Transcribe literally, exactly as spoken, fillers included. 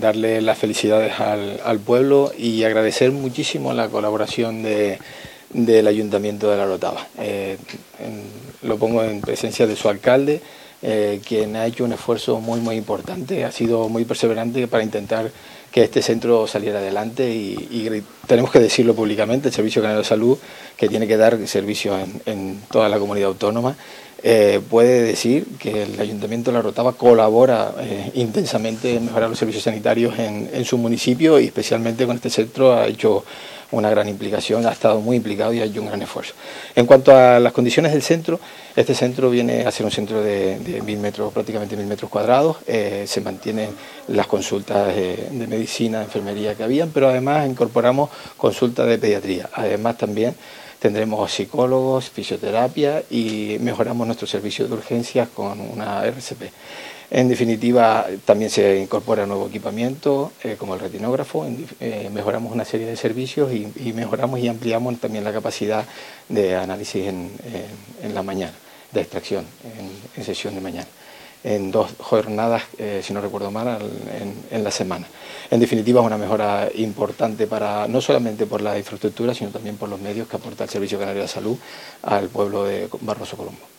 darle las felicidades al, al pueblo y agradecer muchísimo la colaboración de, del Ayuntamiento de La Orotava. Eh, en, lo pongo en presencia de su alcalde, eh, quien ha hecho un esfuerzo muy muy importante, ha sido muy perseverante para intentar que este centro saliera adelante y, y tenemos que decirlo públicamente, el Servicio Canario de Salud, que tiene que dar servicios en, en toda la comunidad autónoma, eh, puede decir que el Ayuntamiento de La Orotava colabora eh, intensamente en mejorar los servicios sanitarios en, en su municipio y especialmente con este centro ha hecho una gran implicación, ha estado muy implicado y ha hecho un gran esfuerzo. En cuanto a las condiciones del centro, este centro viene a ser un centro de, de mil metros, prácticamente mil metros cuadrados, eh, se mantienen las consultas de, de medicina, enfermería que habían, pero además incorporamos consultas de pediatría, además también tendremos psicólogos, fisioterapia y mejoramos nuestro servicio de urgencias con una R C P. En definitiva, también se incorpora nuevo equipamiento, eh, como el retinógrafo, en, eh, mejoramos una serie de servicios y, y mejoramos y ampliamos también la capacidad de análisis en, en, en la mañana, de extracción en, en sesión de mañana, en dos jornadas, eh, si no recuerdo mal, en, en la semana. En definitiva, es una mejora importante, para no solamente por la infraestructura, sino también por los medios que aporta el Servicio Canario de Salud al pueblo de Barroso Colombo.